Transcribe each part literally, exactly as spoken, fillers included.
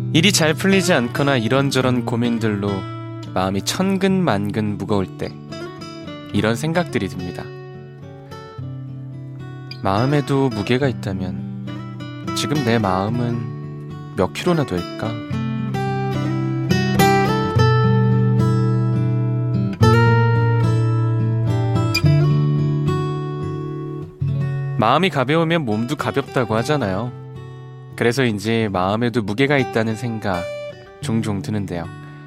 일이 잘 풀리지 않거나 이런저런 고민들로 마음이 천근만근 무거울 때 이런 생각들이 듭니다. 마음에도 무게가 있다면 지금 내 마음은 몇 킬로나 될까? 마음이 가벼우면 몸도 가볍다고 하잖아요. 그래서인지 마음에도 무게가 있다는 생각 종종 드는데요.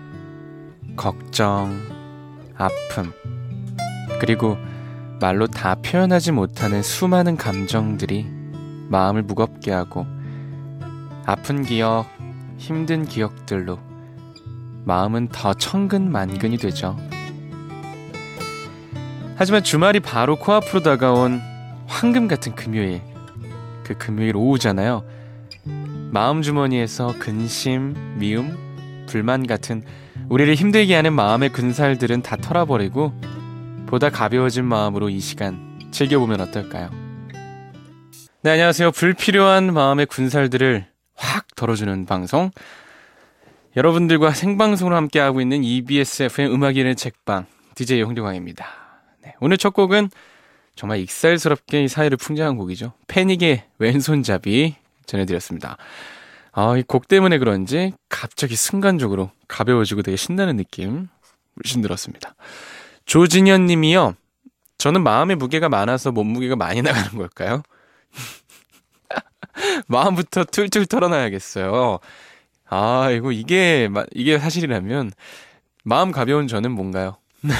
걱정, 아픔, 그리고 말로 다 표현하지 못하는 수많은 감정들이 마음을 무겁게 하고 아픈 기억, 힘든 기억들로 마음은 더 천근만근이 되죠. 하지만 주말이 바로 코앞으로 다가온 황금 같은 금요일, 그 금요일 오후잖아요. 마음 주머니에서 근심, 미움, 불만 같은 우리를 힘들게 하는 마음의 군살들은 다 털어버리고 보다 가벼워진 마음으로 이 시간 즐겨보면 어떨까요? 네, 안녕하세요. 불필요한 마음의 군살들을 확 덜어주는 방송, 여러분들과 생방송으로 함께하고 있는 이비에스 에프엠 음악인의 책방 디제이 홍대광입니다. 네, 오늘 첫 곡은 정말 익살스럽게 이 사회를 풍자한 곡이죠. 패닉의 왼손잡이 전해드렸습니다. 아, 이 곡 때문에 그런지 갑자기 순간적으로 가벼워지고 되게 신나는 느낌 물씬 들었습니다. 조진현 님이요. 저는 마음의 무게가 많아서 몸무게가 많이 나가는 걸까요? 마음부터 툴툴 털어놔야겠어요. 아, 이거 이게 이게 사실이라면 마음 가벼운 저는 뭔가요?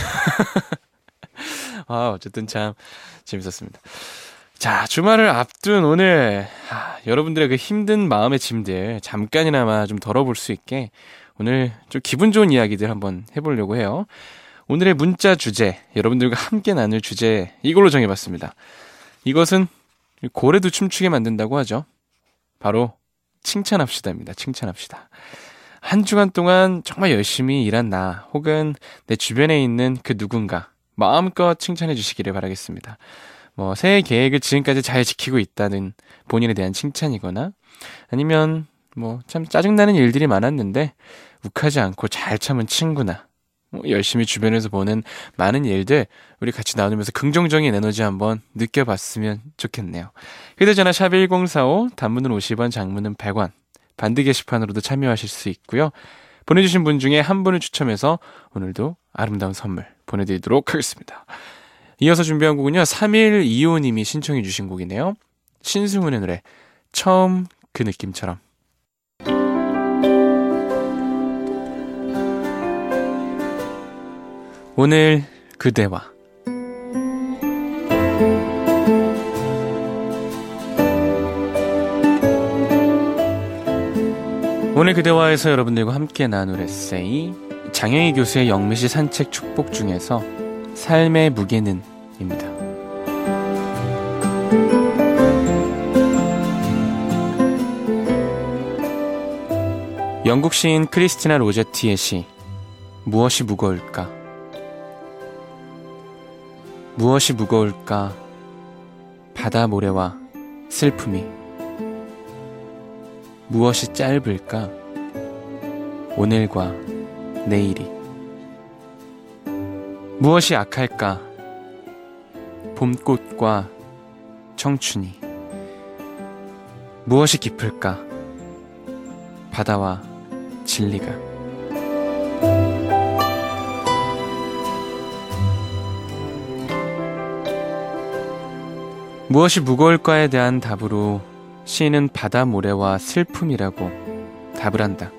아, 어쨌든 참 재밌었습니다. 자, 주말을 앞둔 오늘, 아, 여러분들의 그 힘든 마음의 짐들 잠깐이나마 좀 덜어볼 수 있게 오늘 좀 기분 좋은 이야기들 한번 해보려고 해요. 오늘의 문자 주제, 여러분들과 함께 나눌 주제 이걸로 정해봤습니다. 이것은 고래도 춤추게 만든다고 하죠. 바로 칭찬합시다입니다. 칭찬합시다. 한 주간 동안 정말 열심히 일한 나 혹은 내 주변에 있는 그 누군가 마음껏 칭찬해 주시기를 바라겠습니다. 뭐 새해 계획을 지금까지 잘 지키고 있다는 본인에 대한 칭찬이거나 아니면 뭐 참 짜증나는 일들이 많았는데 욱하지 않고 잘 참은 친구나 뭐 열심히 주변에서 보는 많은 일들 우리 같이 나누면서 긍정적인 에너지 한번 느껴봤으면 좋겠네요. 휴대전화 샵 일공사오, 단문은 오십 원, 장문은 백 원, 반드 게시판으로도 참여하실 수 있고요. 보내주신 분 중에 한 분을 추첨해서 오늘도 아름다운 선물 보내드리도록 하겠습니다. 이어서 준비한 곡은요, 삼일이오 님이 신청해 주신 곡이네요. 신승훈의 노래 처음 그 느낌처럼. 오늘 그대와. 오늘 그대와에서 여러분들과 함께 나눌 에세이, 장영희 교수의 영미시 산책 축복 중에서 삶의 무게는 입니다. 영국 시인 크리스티나 로제티의 시, 무엇이 무거울까? 무엇이 무거울까? 바다 모래와 슬픔이. 무엇이 짧을까? 오늘과 내일이. 무엇이 악할까? 봄꽃과 청춘이. 무엇이 깊을까? 바다와 진리가. 무엇이 무거울까에 대한 답으로 시인은 바다 모래와 슬픔이라고 답을 한다.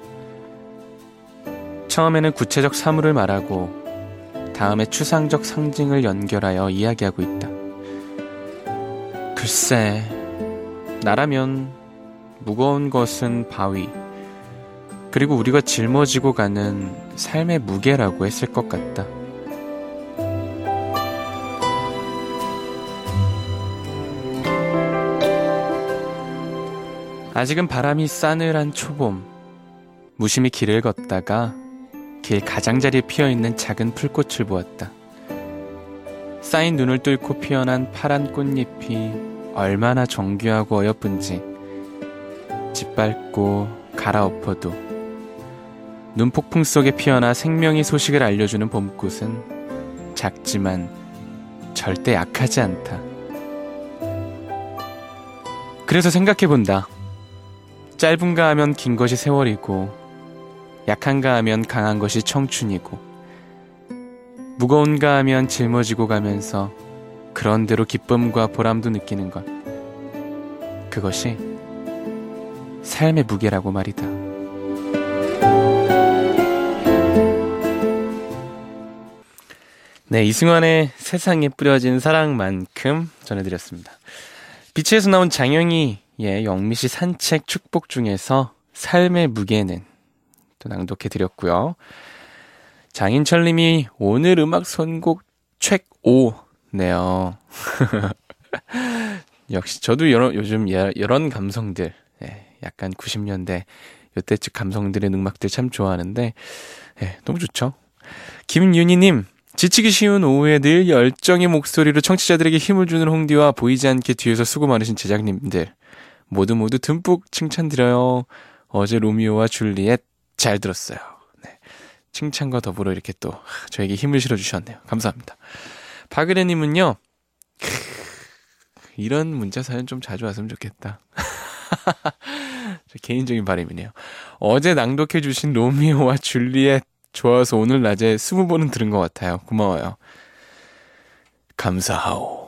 처음에는 구체적 사물을 말하고 다음에 추상적 상징을 연결하여 이야기하고 있다. 글쎄, 나라면 무거운 것은 바위, 그리고 우리가 짊어지고 가는 삶의 무게라고 했을 것 같다. 아직은 바람이 싸늘한 초봄, 무심히 길을 걷다가 길 가장자리에 피어있는 작은 풀꽃을 보았다. 쌓인 눈을 뚫고 피어난 파란 꽃잎이 얼마나 정교하고 어여쁜지 짓밟고 갈아엎어도 눈폭풍 속에 피어나 생명의 소식을 알려주는 봄꽃은 작지만 절대 약하지 않다. 그래서 생각해본다. 짧은가 하면 긴 것이 세월이고 약한가 하면 강한 것이 청춘이고 무거운가 하면 짊어지고 가면서 그런대로 기쁨과 보람도 느끼는 것, 그것이 삶의 무게라고 말이다. 네, 이승환의 세상에 뿌려진 사랑만큼 전해드렸습니다. 비치에서 나온 장영희의 영미씨 산책 축복 중에서 삶의 무게는 또 낭독해드렸고요. 장인철님이 오늘 음악 선곡 최고네요. 역시 저도 여러, 요즘 이런 감성들, 네, 약간 구십 년대 요때쯤 감성들의 음악들 참 좋아하는데, 네, 너무 좋죠. 김윤희님, 지치기 쉬운 오후에 늘 열정의 목소리로 청취자들에게 힘을 주는 홍디와 보이지 않게 뒤에서 수고 많으신 제작님들 모두 모두 듬뿍 칭찬드려요. 어제 로미오와 줄리엣 잘 들었어요. 네, 칭찬과 더불어 이렇게 또 저에게 힘을 실어주셨네요. 감사합니다. 박은혜님은요, 이런 문자 사연 좀 자주 왔으면 좋겠다. 개인적인 바람이네요. 어제 낭독해주신 로미오와 줄리엣 좋아서 오늘 낮에 스무 번은 들은 것 같아요. 고마워요. 감사하오.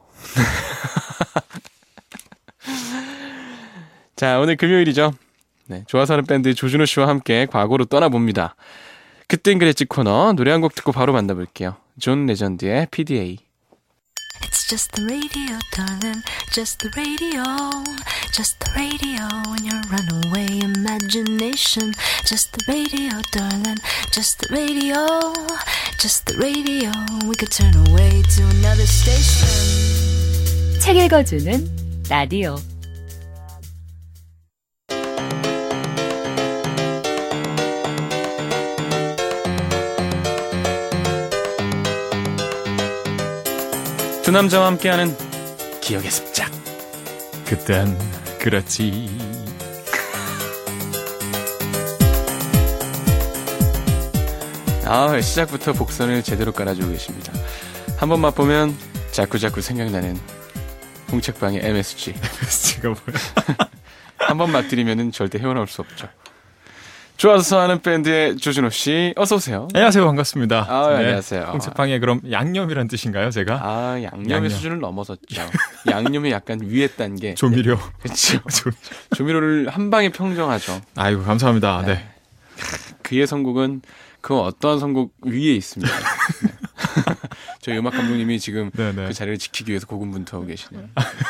자, 오늘 금요일이죠. 네, 좋아서 하는 밴드 조준호 씨와 함께 과거로 떠나봅니다. 그땐 그랬지 코너, 노래 한 곡 듣고 바로 만나볼게요. 존 레전드의 피디에이. It's just the radio, darling, just the radio, just the radio in your runaway imagination. Just the radio, darling, just the radio, just the radio. We could turn away to another station. 책 읽어주는 라디오. 두 남자와 함께하는 기억의 습작. 그땐 그랬지. 아, 시작부터 복선을 제대로 깔아주고 계십니다. 한 번 맛보면 자꾸자꾸 생각나는 홍책방의 엠에스지. 엠에스지가 뭐야? 한 번 맛들이면 절대 헤어나올 수 없죠. 좋아서 하는 밴드의 조준호 씨, 어서 오세요. 안녕하세요, 반갑습니다. 아, 네. 안녕하세요. 홍책방에 그럼 양념이란 뜻인가요, 제가? 아, 양념의 양념. 수준을 넘어섰죠. 양념의 약간 위에 단계. 조미료. 네. 그렇죠. 조미료를 한 방에 평정하죠. 아이고, 감사합니다. 네. 네. 그의 선곡은 그 어떠한 선곡 위에 있습니다. 네. 저희 음악 감독님이 지금 네네. 그 자리를 지키기 위해서 고군분투하고 계시네요.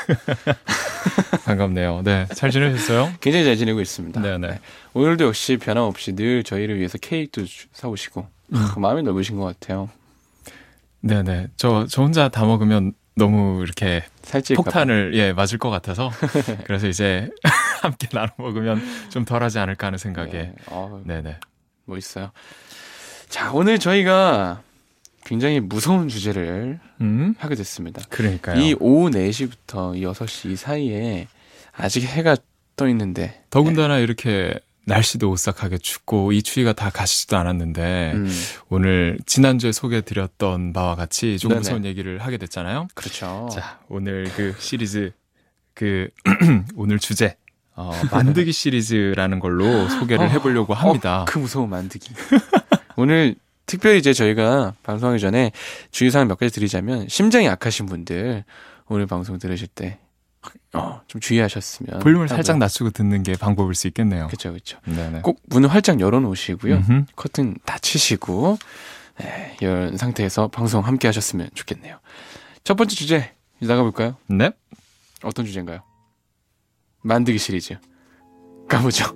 반갑네요. 네, 잘 지내셨어요? 굉장히 잘 지내고 있습니다. 네네. 네. 오늘도 역시 변함없이 늘 저희를 위해서 케이크도 사오시고 음. 그 마음이 넓으신 것 같아요. 네네. 저, 저 혼자 다 먹으면 너무 이렇게 살찔까 폭탄을 예 맞을 것 같아서 그래서 이제 함께 나눠 먹으면 좀 덜하지 않을까 하는 생각에. 네. 어, 네네. 멋있어요. 자, 오늘 저희가 굉장히 무서운 주제를 음? 하게 됐습니다. 그러니까요. 이 오후 네 시부터 이 여섯 시 사이에 아직 해가 떠 있는데 더군다나 네. 이렇게 날씨도 오싹하게 춥고 이 추위가 다 가시지도 않았는데 음. 오늘 지난주에 소개해드렸던 바와 같이 좀 네네. 무서운 얘기를 하게 됐잖아요. 그렇죠. 자, 오늘 그 시리즈 그 오늘 주제 어, 만드기 시리즈라는 걸로 소개를 해보려고 합니다. 어, 그 무서운 만드기. 오늘 특별히 이제 저희가 방송하기 전에 주의사항 몇 가지 드리자면 심장이 약하신 분들 오늘 방송 들으실 때 어, 좀 주의하셨으면 볼륨을 하고요. 살짝 낮추고 듣는 게 방법일 수 있겠네요. 그렇죠, 그렇죠. 네네. 꼭 문을 활짝 열어놓으시고요. 음흠. 커튼 닫히시고 네, 이런 상태에서 방송 함께 하셨으면 좋겠네요. 첫 번째 주제 이제 나가볼까요? 네. 어떤 주제인가요? 만드기 시리즈 가보죠.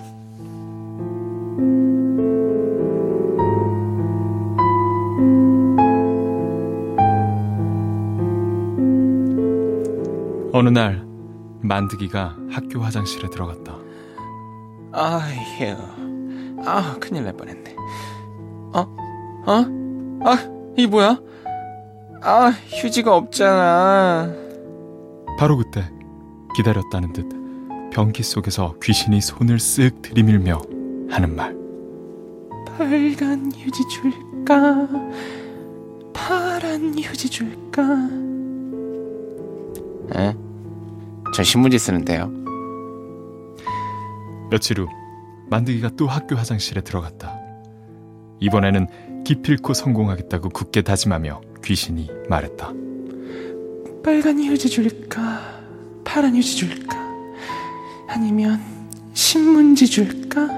어느 날 만드기가 학교 화장실에 들어갔다. 아휴, 아 큰일 날 뻔했네. 어? 어? 아, 이게 뭐야? 아, 휴지가 없잖아. 바로 그때 기다렸다는 듯 변기 속에서 귀신이 손을 쓱 들이밀며 하는 말. 빨간 휴지 줄까 파란 휴지 줄까? 에? 저 신문지 쓰는데요. 며칠 후 만드기가 또 학교 화장실에 들어갔다. 이번에는 기필코 성공하겠다고 굳게 다짐하며 귀신이 말했다. 빨간 휴지 줄까 파란 휴지 줄까 아니면 신문지 줄까?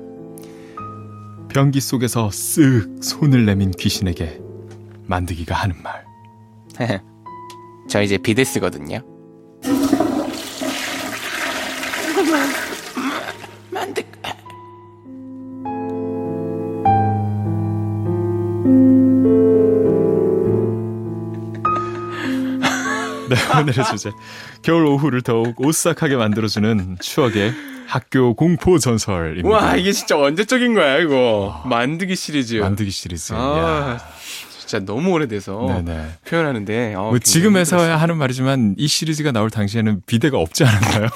변기 속에서 쓱 손을 내민 귀신에게 만드기가 하는 말. 저 이제 비데 쓰거든요. 만드. 네, 오늘의 주제. 겨울 오후를 더욱 오싹하게 만들어주는 추억의 학교 공포 전설입니다. 와, 이게 진짜 언제적인 거야, 이거. 만드기 시리즈. 만드기 시리즈. 아, 진짜 너무 오래돼서 네네. 표현하는데. 어, 뭐 지금에서야 하는 말이지만 이 시리즈가 나올 당시에는 비데가 없지 않았나요?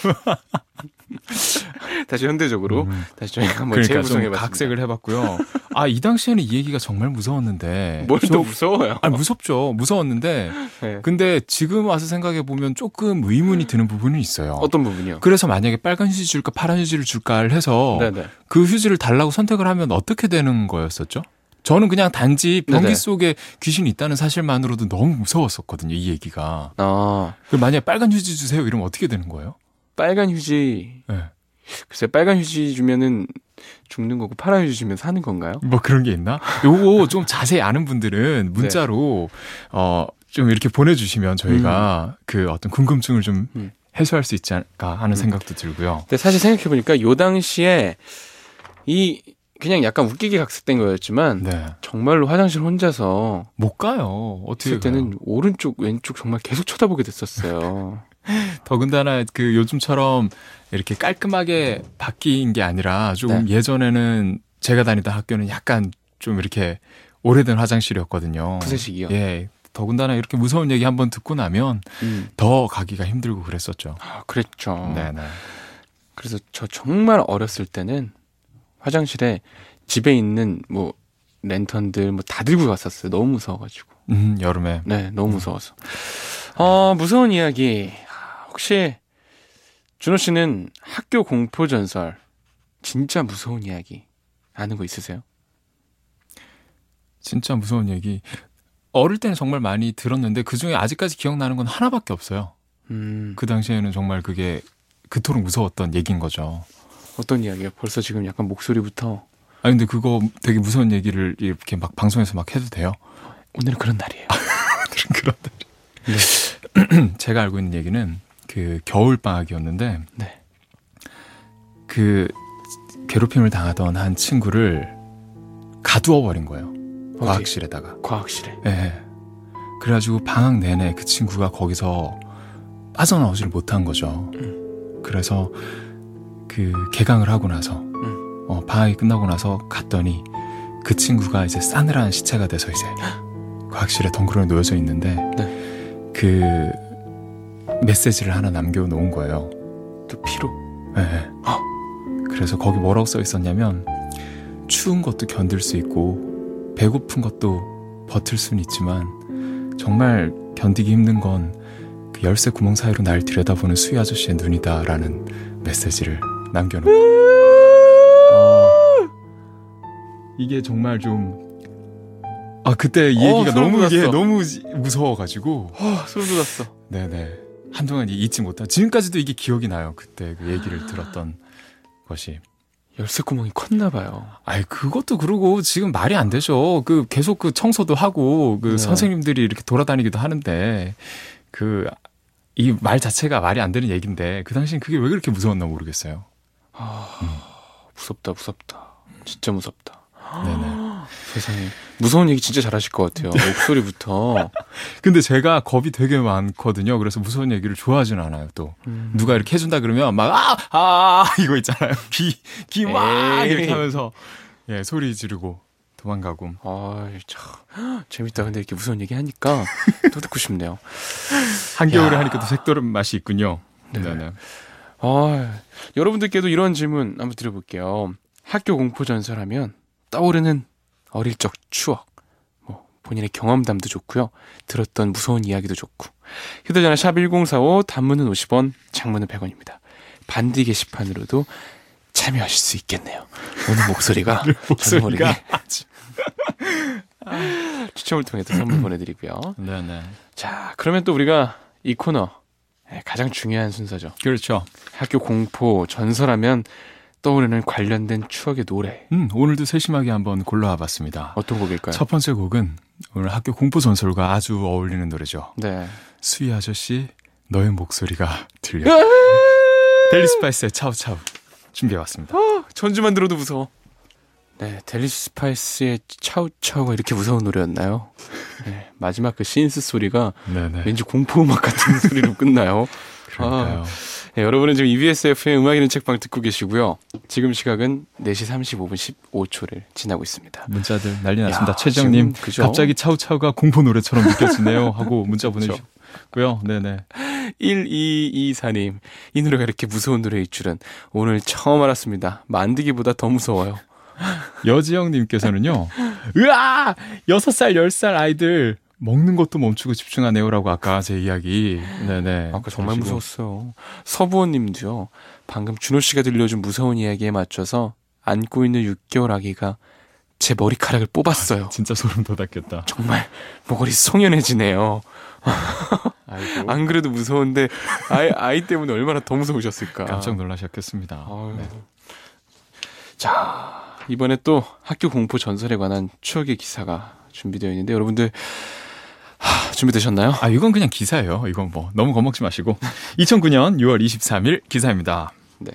다시 현대적으로 음. 다시 저희가 한번 그러니까 좀 재구성해봤습니다. 각색을 해봤고요. 아, 이 당시에는 이 얘기가 정말 무서웠는데. 뭘 저- 또 무서워요? 아니, 무섭죠. 무서웠는데. 네. 근데 지금 와서 생각해보면 조금 의문이 드는 부분이 있어요. 어떤 부분이요? 그래서 만약에 빨간 휴지 줄까 파란 휴지를 줄까를 해서 네네. 그 휴지를 달라고 선택을 하면 어떻게 되는 거였었죠? 저는 그냥 단지 변기 네네. 속에 귀신이 있다는 사실만으로도 너무 무서웠었거든요, 이 얘기가. 아, 그 만약에 빨간 휴지 주세요 이러면 어떻게 되는 거예요? 빨간 휴지. 네. 글쎄, 빨간 휴지 주면은 죽는 거고 파란 휴지 주면 사는 건가요? 뭐 그런 게 있나? 요거 좀 자세히 아는 분들은 문자로 어, 좀 이렇게 보내주시면 저희가 그 어떤 궁금증을 좀 음. 해소할 수 있지 않을까 하는 생각도 들고요. 근데 사실 생각해보니까 요 당시에 이 그냥 약간 웃기게 각색된 거였지만 네. 정말로 화장실 혼자서 못 가요. 어떻게 있을 때는 가요? 오른쪽 왼쪽 정말 계속 쳐다보게 됐었어요. 더군다나 그 요즘처럼 이렇게 깔끔하게 바뀐 게 아니라 조금 네. 예전에는 제가 다니던 학교는 약간 좀 이렇게 오래된 화장실이었거든요. 푸세식이요. 예. 더군다나 이렇게 무서운 얘기 한번 듣고 나면 음. 더 가기가 힘들고 그랬었죠. 아, 그랬죠. 네네. 그래서 저 정말 어렸을 때는 화장실에 집에 있는 뭐 랜턴들 뭐 다 들고 갔었어요. 너무 무서워가지고. 음, 여름에. 네, 너무 무서워서. 어, 무서운 이야기. 혹시 준호 씨는 학교 공포 전설 진짜 무서운 이야기 아는 거 있으세요? 진짜 무서운 얘기. 어릴 때는 정말 많이 들었는데 그중에 아직까지 기억나는 건 하나밖에 없어요. 음, 그 당시에는 정말 그게 그토록 무서웠던 얘기인 거죠. 어떤 이야기요? 벌써 지금 약간 목소리부터 아니 근데 그거 되게 무서운 얘기를 이렇게 막 방송에서 막 해도 돼요? 오늘은 그런 날이에요. 그런 네. 제가 알고 있는 얘기는 그 겨울 방학이었는데 네. 그 괴롭힘을 당하던 한 친구를 가두어 버린 거예요. 어디? 과학실에다가. 과학실에. 예. 그래가지고 방학 내내 그 친구가 거기서 빠져나오지를 못한 거죠. 음. 그래서 그 개강을 하고 나서 음. 어, 방학이 끝나고 나서 갔더니 그 친구가 이제 싸늘한 시체가 돼서 이제 과학실에 덩그러니 놓여져 있는데 네. 그 메시지를 하나 남겨놓은 거예요. 또 피로. 예. 예. 그래서 거기 뭐라고 써 있었냐면 추운 것도 견딜 수 있고 배고픈 것도 버틸 수는 있지만 정말 견디기 힘든 건 그 열쇠 구멍 사이로 날 들여다보는 수희 아저씨의 눈이다라는 메시지를 남겨놓고 어, 이게 정말 좀 아 그때 이 어, 얘기가 소름 너무 이게 돋았어. 너무 무서워가지고 어, 소름 돋았어. 네네 한동안 잊지 못하 지금까지도 이게 기억이 나요. 그때 그 얘기를 들었던 것이. 열쇠 구멍이 컸나 봐요. 아이 그것도 그러고 지금 말이 안 되죠. 그 계속 그 청소도 하고 그 네. 선생님들이 이렇게 돌아다니기도 하는데 그 이 말 자체가 말이 안 되는 얘기인데 그 당시엔 그게 왜 그렇게 무서웠나 모르겠어요. 아, 무섭다, 무섭다. 진짜 무섭다. 네네. 세상에. 무서운 얘기 진짜 잘하실 것 같아요. 목소리부터. 근데 제가 겁이 되게 많거든요. 그래서 무서운 얘기를 좋아하지는 않아요. 또 음. 누가 이렇게 해준다 그러면 막 아 아 이거 있잖아요. 귀 귀 막 에이. 이렇게 하면서 예 소리 지르고 도망가고. 아이, 참. 재밌다. 근데 이렇게 무서운 얘기 하니까 또 듣고 싶네요. 한겨울에 야. 하니까 또 색다른 맛이 있군요. 네. 네네. 아, 여러분들께도 이런 질문 한번 드려볼게요. 학교 공포 전설하면 떠오르는 어릴 적 추억, 뭐 본인의 경험담도 좋고요. 들었던 무서운 이야기도 좋고. 휴대전화 샵 일공사오, 단문은 오십 원, 장문은 백 원입니다. 반디 게시판으로도 참여하실 수 있겠네요. 오늘 목소리가 목소리가 추첨을 통해서 선물 보내드리고요. 네네. 자, 그러면 또 우리가 이 코너 가장 중요한 순서죠. 그렇죠. 학교 공포 전설하면 떠오르는 관련된 추억의 노래. 음, 오늘도 세심하게 한번 골라와 봤습니다. 어떤 곡일까요? 첫 번째 곡은 오늘 학교 공포 전설과 아주 어울리는 노래죠. 네. 수희 아저씨, 너의 목소리가 들려. 델리 스파이스의 차우차우 준비해왔습니다. 어, 전주만 들어도 무서워. 네, 델리 스파이스의 차우차우가 이렇게 무서운 노래였나요? 네, 마지막 그 신스 소리가 네네. 왠지 공포 음악 같은 소리로 끝나요. 그러니까요. 아, 네, 여러분은 지금 이비에스 에프엠 음악 있는 책방 듣고 계시고요. 지금 시각은 네 시 삼십오 분 십오 초를 지나고 있습니다. 문자들 난리 났습니다. 야, 최정님, 지금 그죠? 갑자기 차우차우가 공포 노래처럼 느껴지네요 하고 문자 보내주셨고요. 네네. 일이이사 님, 이 노래가 이렇게 무서운 노래일 줄은 오늘 처음 알았습니다. 만드기보다 더 무서워요. 여지영님께서는요, 으아! 여섯 살, 열 살 아이들 먹는 것도 멈추고 집중하네요라고 아까 제 이야기. 네네. 아까 정말 그러시고. 무서웠어요. 서부원님도요. 방금 준호 씨가 들려준 무서운 이야기에 맞춰서 안고 있는 육 개월 아기가 제 머리카락을 뽑았어요. 진짜 소름 돋았겠다. 정말 목걸이 송연해지네요. 아이고. 안 그래도 무서운데 아이, 아이 때문에 얼마나 더 무서우셨을까. 깜짝 놀라셨겠습니다. 아유. 네. 자, 이번에 또 학교 공포 전설에 관한 추억의 기사가 준비되어 있는데 여러분들 하, 준비되셨나요? 아, 이건 그냥 기사예요. 이건 뭐 너무 겁먹지 마시고. 이천구 년 유월 이십삼일 기사입니다. 네.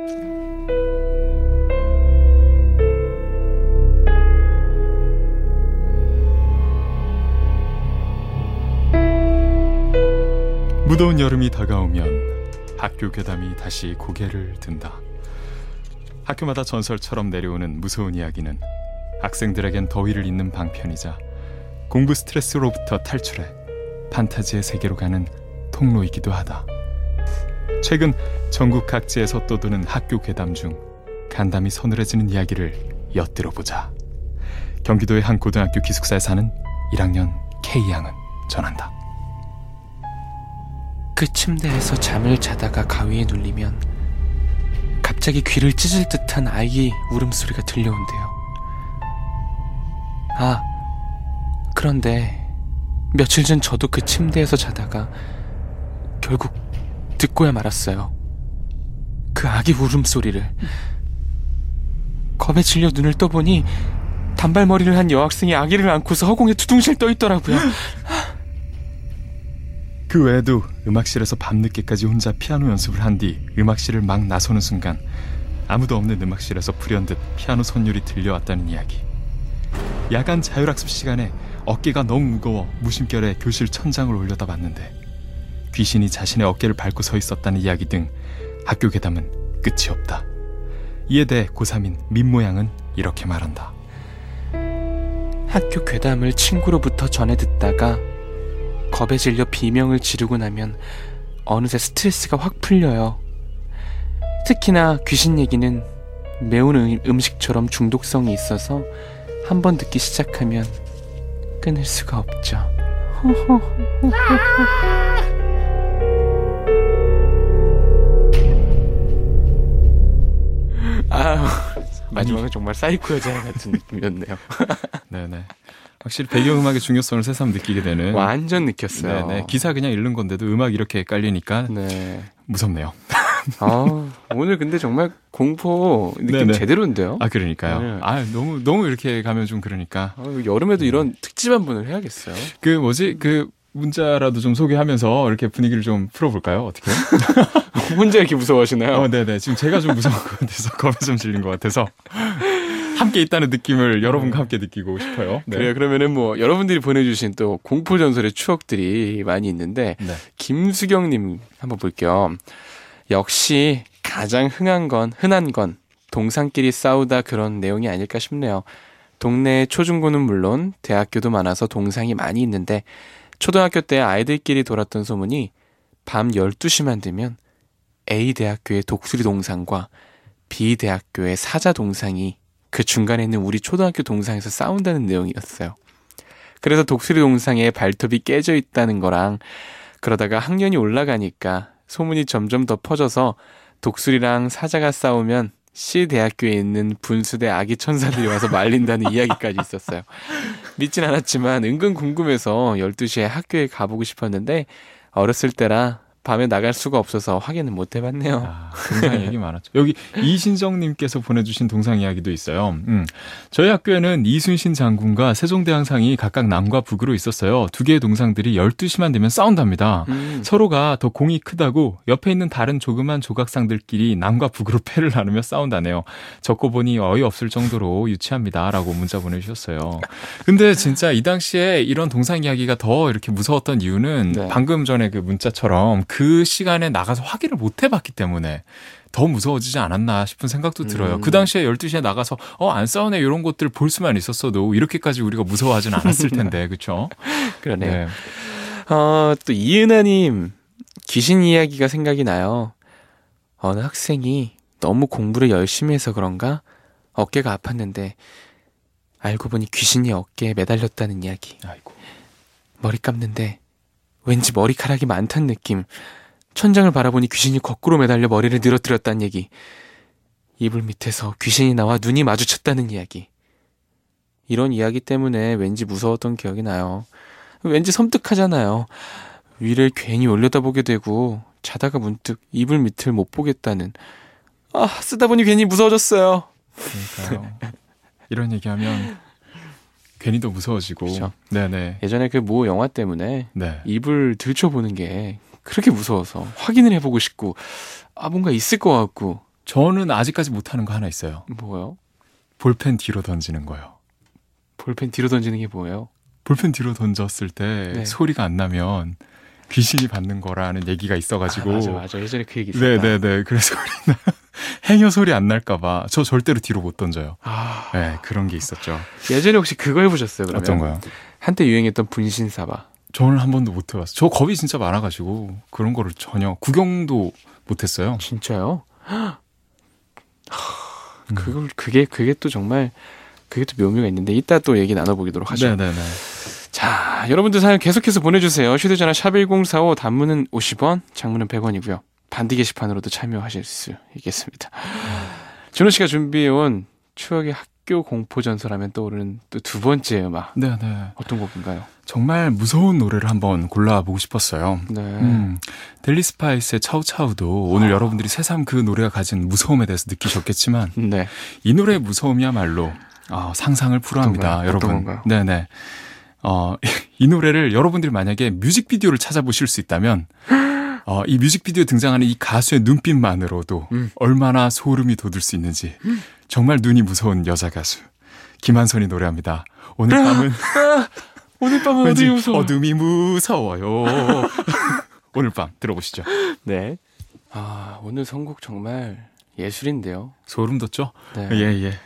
무더운 여름이 다가오면 학교 괴담이 다시 고개를 든다. 학교마다 전설처럼 내려오는 무서운 이야기는 학생들에겐 더위를 잇는 방편이자 공부 스트레스로부터 탈출해 판타지의 세계로 가는 통로이기도 하다. 최근 전국 각지에서 떠도는 학교 괴담 중 간담이 서늘해지는 이야기를 엿들어보자. 경기도의 한 고등학교 기숙사에 사는 일 학년 K양은 전한다. 그 침대에서 잠을 자다가 가위에 눌리면 갑자기 귀를 찢을 듯한 아이 울음소리가 들려온대요. 아, 그런데 며칠 전 저도 그 침대에서 자다가 결국 듣고야 말았어요. 그 아기 울음소리를. 겁에 질려 눈을 떠보니 단발머리를 한 여학생이 아기를 안고서 허공에 두둥실 떠있더라고요. 그 외에도 음악실에서 밤늦게까지 혼자 피아노 연습을 한 뒤 음악실을 막 나서는 순간 아무도 없는 음악실에서 불현듯 피아노 선율이 들려왔다는 이야기. 야간 자율학습 시간에 어깨가 너무 무거워 무심결에 교실 천장을 올려다봤는데 귀신이 자신의 어깨를 밟고 서 있었다는 이야기 등 학교 괴담은 끝이 없다. 이에 대해 고삼인 민모양은 이렇게 말한다. 학교 괴담을 친구로부터 전해 듣다가 겁에 질려 비명을 지르고 나면 어느새 스트레스가 확 풀려요. 특히나 귀신 얘기는 매운 음, 음식처럼 중독성이 있어서 한번 듣기 시작하면 끊을 수가 없죠. 아유, 마지막은 정말 사이코 여자 같은 느낌이었네요. 네네. 확실히 배경음악의 중요성을 새삼 느끼게 되는. 완전 느꼈어요. 네네. 기사 그냥 읽는 건데도 음악 이렇게 깔리니까 네. 무섭네요. 아, 오늘 근데 정말 공포 느낌 네네. 제대로인데요. 아 그러니까요. 네. 아 너무 너무 이렇게 가면 좀 그러니까. 아, 여름에도 이런 특집 한 번을 해야겠어요. 그 뭐지 그 문자라도 좀 소개하면서 이렇게 분위기를 좀 풀어볼까요? 어떻게? 혼자 이렇게 무서워하시나요? 어, 네네. 지금 제가 좀 무서운 것 같아서 겁에 좀 질린 것 같아서 함께 있다는 느낌을 여러분과 함께 느끼고 싶어요. 네. 그래요. 그러면은 뭐 여러분들이 보내주신 또 공포 전설의 추억들이 많이 있는데 네. 김수경님 한번 볼게요. 역시 가장 흔한 건 흔한 건 동상끼리 싸우다 그런 내용이 아닐까 싶네요. 동네에 초중고는 물론 대학교도 많아서 동상이 많이 있는데 초등학교 때 아이들끼리 돌았던 소문이 밤 열두 시만 되면 A 대학교의 독수리 동상과 B 대학교의 사자 동상이 그 중간에 있는 우리 초등학교 동상에서 싸운다는 내용이었어요. 그래서 독수리 동상에 발톱이 깨져 있다는 거랑 그러다가 학년이 올라가니까 소문이 점점 더 퍼져서 독수리랑 사자가 싸우면 C 대학교에 있는 분수대 아기 천사들이 와서 말린다는 이야기까지 있었어요. 믿진 않았지만 은근 궁금해서 열두 시에 학교에 가보고 싶었는데 어렸을 때라 밤에 나갈 수가 없어서 확인은 못 해봤네요. 아, 동상 얘기 많았죠. 여기 이신정님께서 보내주신 동상 이야기도 있어요. 음. 저희 학교에는 이순신 장군과 세종대왕상이 각각 남과 북으로 있었어요. 두 개의 동상들이 열두 시만 되면 싸운답니다. 음. 서로가 더 공이 크다고 옆에 있는 다른 조그만 조각상들끼리 남과 북으로 패를 나누며 싸운다네요. 적고 보니 어이없을 정도로 유치합니다. 라고 문자 보내주셨어요. 근데 진짜 이 당시에 이런 동상 이야기가 더 이렇게 무서웠던 이유는 네. 방금 전에 그 문자처럼 그 시간에 나가서 확인을 못 해봤기 때문에 더 무서워지지 않았나 싶은 생각도 들어요. 음. 그 당시에 열두 시에 나가서 어, 안 싸우네 이런 것들 볼 수만 있었어도 이렇게까지 우리가 무서워하진 않았을 텐데 그렇죠? 그러네요. 네. 어, 또 이은하님 귀신 이야기가 생각이 나요. 어느 학생이 너무 공부를 열심히 해서 그런가 어깨가 아팠는데 알고 보니 귀신이 어깨에 매달렸다는 이야기. 아이고. 머리 감는데 왠지 머리카락이 많다는 느낌. 천장을 바라보니 귀신이 거꾸로 매달려 머리를 늘어뜨렸다는 얘기. 이불 밑에서 귀신이 나와 눈이 마주쳤다는 이야기. 이런 이야기 때문에 왠지 무서웠던 기억이 나요. 왠지 섬뜩하잖아요. 위를 괜히 올려다보게 되고 자다가 문득 이불 밑을 못 보겠다는. 아, 쓰다 보니 괜히 무서워졌어요. 그러니까요. 이런 얘기하면 괜히 더 무서워지고. 그렇죠. 네네. 예전에 그 모 영화 때문에 네. 이불 들춰보는 게 그렇게 무서워서 확인을 해보고 싶고 아 뭔가 있을 것 같고. 저는 아직까지 못하는 거 하나 있어요. 뭐요? 볼펜 뒤로 던지는 거요. 볼펜 뒤로 던지는 게 뭐예요? 볼펜 뒤로 던졌을 때 네. 소리가 안 나면 귀신이 받는 거라는 얘기가 있어가지고. 아, 맞아 맞아 예전에 그 얘기 있었다. 네네네. 그래서 소리 나. 행여 소리 안 날까봐 저 절대로 뒤로 못 던져요. 아 네, 그런 게 있었죠. 예전에 혹시 그거 해보셨어요? 그러면? 어떤 거요? 한때 유행했던 분신사바. 저는 한 번도 못 해봤어요. 저 겁이 진짜 많아가지고 그런 거를 전혀 구경도 못했어요. 진짜요? 하, 그걸 그게 그게 또 정말 그게 또 묘미가 있는데 이따 또 얘기 나눠보도록 하죠. 네네네. 자, 여러분들 사연 계속해서 보내주세요. 휴대전화 샵 일공사오, 단문은 오십 원, 장문은 백 원이고요. 반디 게시판으로도 참여하실 수 있겠습니다. 준호 씨가 준비해온 추억의 학교 공포 전설하면 떠오르는 또 두 번째 음악. 네네. 어떤 곡인가요? 정말 무서운 노래를 한번 골라보고 싶었어요. 네. 음, 델리 스파이스의 차우차우도 오늘 여러분들이 새삼 그 노래가 가진 무서움에 대해서 느끼셨겠지만 네. 이 노래의 무서움이야말로 어, 상상을 불허합니다. 어떤가요? 여러분. 어떤 건가요? 네네. 어, 이 노래를 여러분들이 만약에 뮤직비디오를 찾아보실 수 있다면 어, 이 뮤직비디오에 등장하는 이 가수의 눈빛만으로도 음. 얼마나 소름이 돋을 수 있는지 정말 눈이 무서운 여자 가수 김한선이 노래합니다. 오늘 밤은 오늘 밤은 왠지 어디 무서워? 어둠이 무서워요. 오늘 밤 들어보시죠. 네. 아, 오늘 선곡 정말 예술인데요. 소름 돋죠? 네. 예, 예.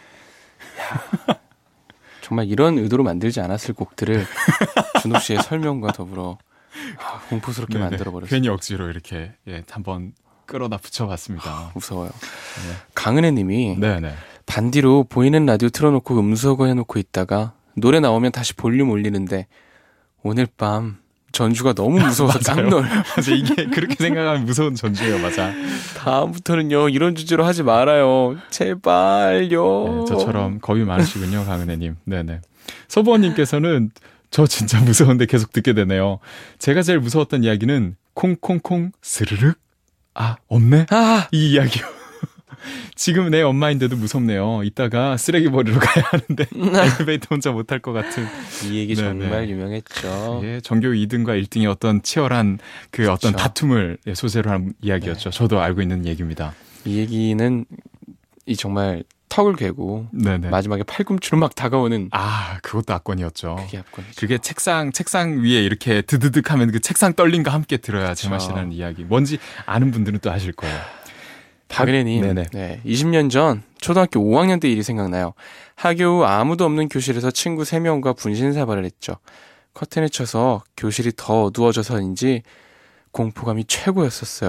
정말 이런 의도로 만들지 않았을 곡들을 준호 씨의 설명과 더불어 아, 공포스럽게 네네. 만들어버렸어요. 괜히 억지로 이렇게 예, 한번 끌어다 붙여봤습니다. 무서워요. 네. 강은혜 님이 네네. 반디로 보이는 라디오 틀어놓고 음수어거 해놓고 있다가 노래 나오면 다시 볼륨 올리는데 오늘 밤 전주가 너무 무서워서 맞아요. 깜놀. 맞아, 이게 그렇게 생각하면 무서운 전주예요, 맞아. 다음부터는요 이런 주제로 하지 말아요. 제발요. 네, 저처럼 겁이 많으시군요, 강은혜님. 네네. 서부원님께서는 저 진짜 무서운데 계속 듣게 되네요. 제가 제일 무서웠던 이야기는 콩콩콩 스르륵 아 없네 아, 이 이야기요. 지금 내 엄마인데도 무섭네요. 이따가 쓰레기 버리러 가야 하는데 엘리베이터 혼자 못할 것 같은. 이 얘기 네네. 정말 유명했죠. 예, 전교 이 등과 일 등의 어떤 치열한 그 어떤 그렇죠. 다툼을 예, 소재로 한 이야기였죠. 저도 알고 있는 얘기입니다. 이 얘기는 이 정말 턱을 괴고 네네. 마지막에 팔꿈치로 막 다가오는 아, 그것도 압권이었죠. 그게 압권이죠. 그게 책상 책상 위에 이렇게 드드득 하면 그 책상 떨림과 함께 들어야 그렇죠. 제맛이라는 이야기. 뭔지 아는 분들은 또 아실 거예요. 박은혜님, 네네. 네, 이십 년 전 초등학교 오 학년 때 일이 생각나요. 하교 후 아무도 없는 교실에서 친구 세 명과 분신사발을 했죠. 커튼을 쳐서 교실이 더 어두워져서인지 공포감이 최고였었어요.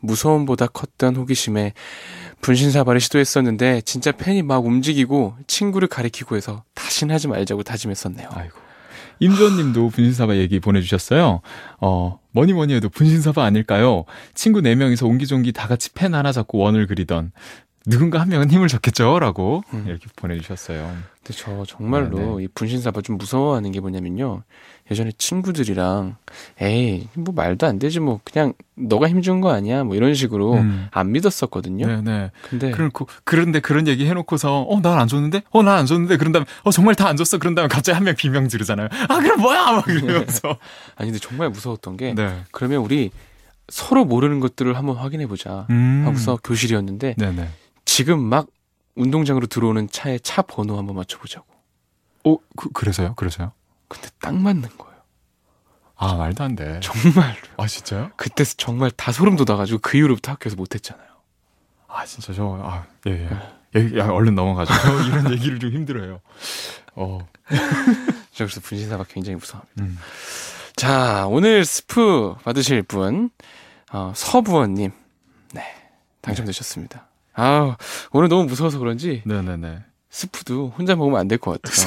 무서움보다 컸던 호기심에 분신사발을 시도했었는데 진짜 펜이 막 움직이고 친구를 가리키고 해서 다시는 하지 말자고 다짐했었네요. 아이고. 임주원님도 분신사바 얘기 보내주셨어요. 어, 뭐니 뭐니 해도 분신사바 아닐까요? 친구 네 명이서 옹기종기 다 같이 펜 하나 잡고 원을 그리던 누군가 한 명은 힘을 줬겠죠? 라고 음. 이렇게 보내주셨어요. 근데 저 정말로 네, 네. 이 분신사바 좀 무서워하는 게 뭐냐면요. 예전에 친구들이랑 에이 뭐 말도 안 되지 뭐 그냥 너가 힘준 거 아니야 뭐 이런 식으로 음. 안 믿었었거든요. 네네. 근데 그렇고, 그런데 그런 얘기 해놓고서, 어, 난 안 줬는데? 어, 난 안 줬는데? 그런 다음에, 어, 정말 다 안 줬어? 그런 다음에 갑자기 한 명 비명 지르잖아요. 아, 그럼 뭐야! 막 이러면서. 아니 근데 정말 무서웠던 게 네. 그러면 우리 서로 모르는 것들을 한번 확인해보자 음. 하고서 교실이었는데 네네. 지금 막 운동장으로 들어오는 차의 차 번호 한번 맞춰보자고. 어, 그, 그래서요? 그래서요? 근데 딱 맞는 거예요. 아, 말도 안 돼. 정말. 아, 진짜요? 그때 정말 다 소름 돋아가지고 그 이후로부터 학교에서 못했잖아요. 아, 진짜 저, 아, 예, 예. 예, 야, 얼른 넘어가죠. 저 이런 얘기를 좀 힘들어요. 어. 저 그래서 분신사바 굉장히 무서워합니다. 음. 자, 오늘 스프 받으실 분, 어, 서부원님. 네. 당첨되셨습니다. 아 오늘 너무 무서워서 그런지 네네네. 스프도 혼자 먹으면 안 될 것 같아요.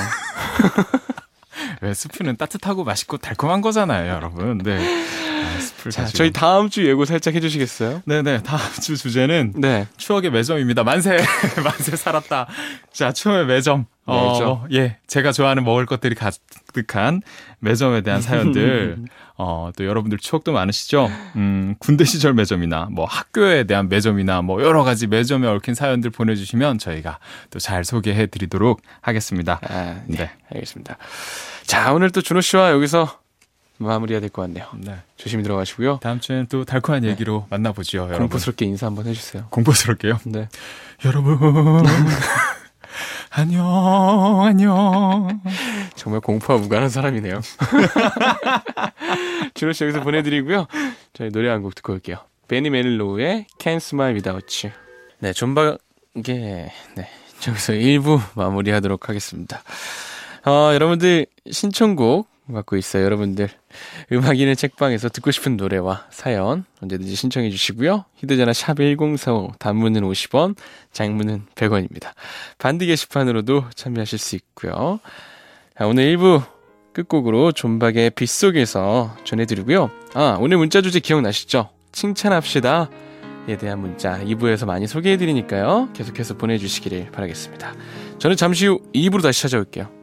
왜 스프는 따뜻하고 맛있고 달콤한 거잖아요, 여러분. 네. 아, 스프를 자, 가지고. 저희 다음 주 예고 살짝 해주시겠어요? 네네. 다음 주 주제는 네. 추억의 매점입니다. 만세! 만세 살았다. 자, 추억의 매점. 매점. 어, 예. 제가 좋아하는 먹을 것들이 가득한 매점에 대한 사연들. 어, 또 여러분들 추억도 많으시죠? 음, 군대 시절 매점이나 뭐 학교에 대한 매점이나 뭐 여러 가지 매점에 얽힌 사연들 보내주시면 저희가 또 잘 소개해 드리도록 하겠습니다. 아, 네. 네. 알겠습니다. 자, 오늘 또 준호 씨와 여기서 마무리해야 될 것 같네요. 네. 조심히 들어가시고요. 다음 주에는 또 달콤한 얘기로 만나보죠, 여러분. 공포스럽게 인사 한번 해주세요. 공포스럽게요? 네. 여러분. 안녕, 안녕. 정말 공포와 무관한 사람이네요. 준호 씨 여기서 보내드리고요. 저희 노래 한 곡 듣고 올게요. 베니 메릴로우의 Can't Smile Without You. 네, 존박의 네, 여기서 일 부 마무리하도록 하겠습니다. 어, 여러분들 신청곡 받고 있어요. 여러분들 음악인의 책방에서 듣고 싶은 노래와 사연 언제든지 신청해 주시고요. 휴대전화 샵 일공사오, 단문은 오십 원, 장문은 백 원입니다. 반디 게시판으로도 참여하실 수 있고요. 자, 오늘 일 부 끝곡으로 존박의 빗속에서 전해드리고요. 아, 오늘 문자 주제 기억나시죠? 칭찬합시다 에 대한 문자 이 부에서 많이 소개해드리니까요. 계속해서 보내주시기를 바라겠습니다. 저는 잠시 후 이 부로 다시 찾아올게요.